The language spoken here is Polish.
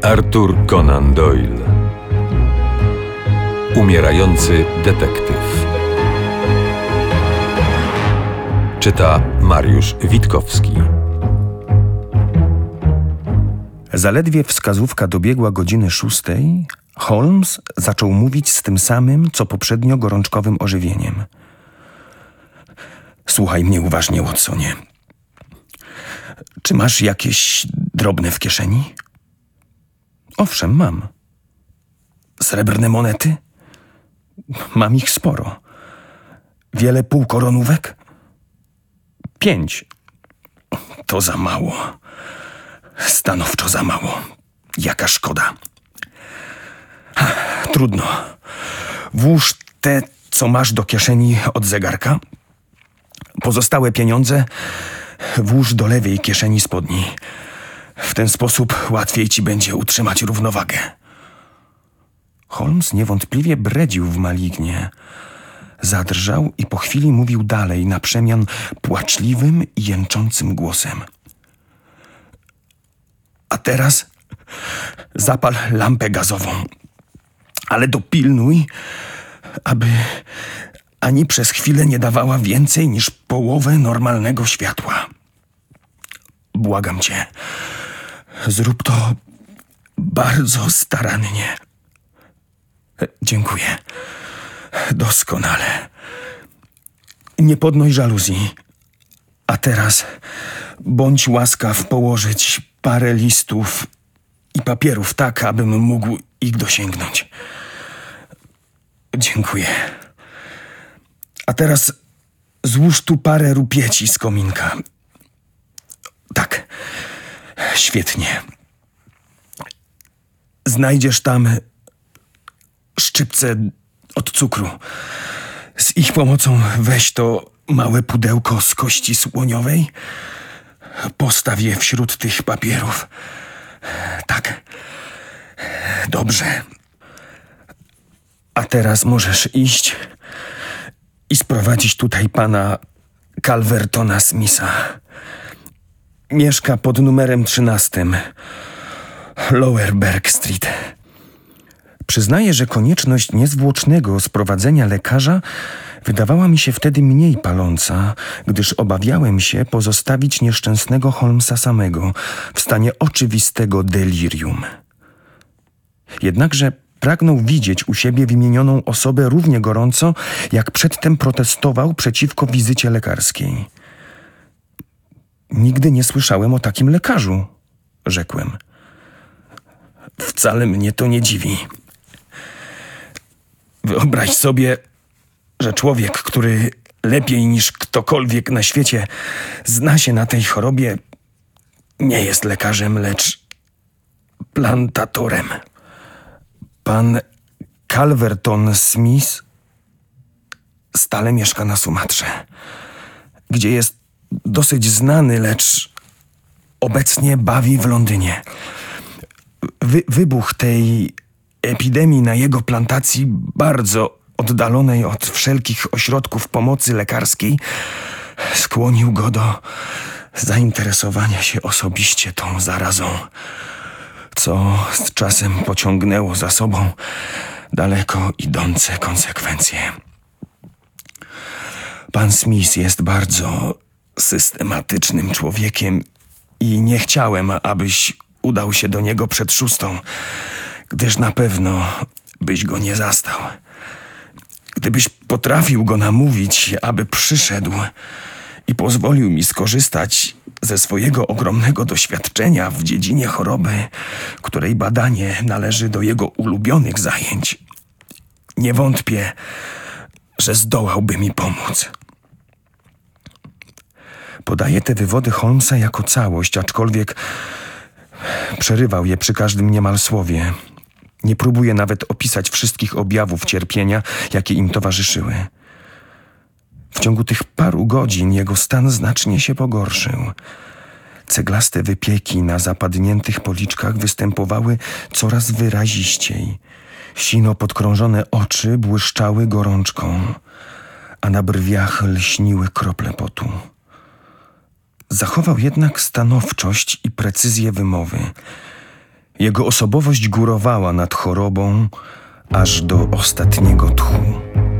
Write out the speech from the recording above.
Arthur Conan Doyle. Umierający detektyw. Czyta Mariusz Witkowski. Zaledwie wskazówka dobiegła godziny 6, Holmes zaczął mówić z tym samym, co poprzednio gorączkowym ożywieniem. Słuchaj mnie uważnie, Watsonie. Czy masz jakieś drobne w kieszeni? Owszem, mam. Srebrne monety? Mam ich sporo. Wiele półkoronówek? 5. To za mało. Stanowczo za mało. Jaka szkoda. Trudno. Włóż te, co masz do kieszeni od zegarka. Pozostałe pieniądze włóż do lewej kieszeni spodni. W ten sposób łatwiej ci będzie utrzymać równowagę. Holmes niewątpliwie bredził w malignie. Zadrżał i po chwili mówił dalej, na przemian płaczliwym i jęczącym głosem. A teraz zapal lampę gazową, ale dopilnuj, aby ani przez chwilę nie dawała więcej niż połowę normalnego światła. Błagam cię, zrób to bardzo starannie. Dziękuję. Doskonale. Nie podnoś żaluzji. A teraz bądź łaskaw położyć parę listów i papierów tak, abym mógł ich dosięgnąć. Dziękuję. A teraz złóż tu parę rupieci z kominka. Tak. Świetnie. Znajdziesz tam szczypce od cukru. Z ich pomocą weź to małe pudełko z kości słoniowej. Postaw je wśród tych papierów. Tak. Dobrze. A teraz możesz iść i sprowadzić tutaj pana Calvertona Smitha. Mieszka pod numerem 13. Lower Berg Street. Przyznaję, że konieczność niezwłocznego sprowadzenia lekarza wydawała mi się wtedy mniej paląca, gdyż obawiałem się pozostawić nieszczęsnego Holmesa samego w stanie oczywistego delirium. Jednakże pragnął widzieć u siebie wymienioną osobę równie gorąco, jak przedtem protestował przeciwko wizycie lekarskiej. Nigdy nie słyszałem o takim lekarzu, rzekłem. Wcale mnie to nie dziwi. Wyobraź sobie, że człowiek, który lepiej niż ktokolwiek na świecie zna się na tej chorobie, nie jest lekarzem, lecz plantatorem. Pan Calverton Smith stale mieszka na Sumatrze, gdzie jest dosyć znany, lecz obecnie bawi w Londynie. Wybuch tej epidemii na jego plantacji, bardzo oddalonej od wszelkich ośrodków pomocy lekarskiej, skłonił go do zainteresowania się osobiście tą zarazą, co z czasem pociągnęło za sobą daleko idące konsekwencje. Pan Smith jest bardzo systematycznym człowiekiem i nie chciałem, abyś udał się do niego przed 6, gdyż na pewno byś go nie zastał. Gdybyś potrafił go namówić, aby przyszedł i pozwolił mi skorzystać ze swojego ogromnego doświadczenia w dziedzinie choroby, której badanie należy do jego ulubionych zajęć, nie wątpię, że zdołałby mi pomóc. Podaję te wywody Holmesa jako całość, aczkolwiek przerywał je przy każdym niemal słowie. Nie próbuję nawet opisać wszystkich objawów cierpienia, jakie im towarzyszyły. W ciągu tych paru godzin jego stan znacznie się pogorszył. Ceglaste wypieki na zapadniętych policzkach występowały coraz wyraziściej. Sino podkrążone oczy błyszczały gorączką, a na brwiach lśniły krople potu. Zachował jednak stanowczość i precyzję wymowy. Jego osobowość górowała nad chorobą aż do ostatniego tchu.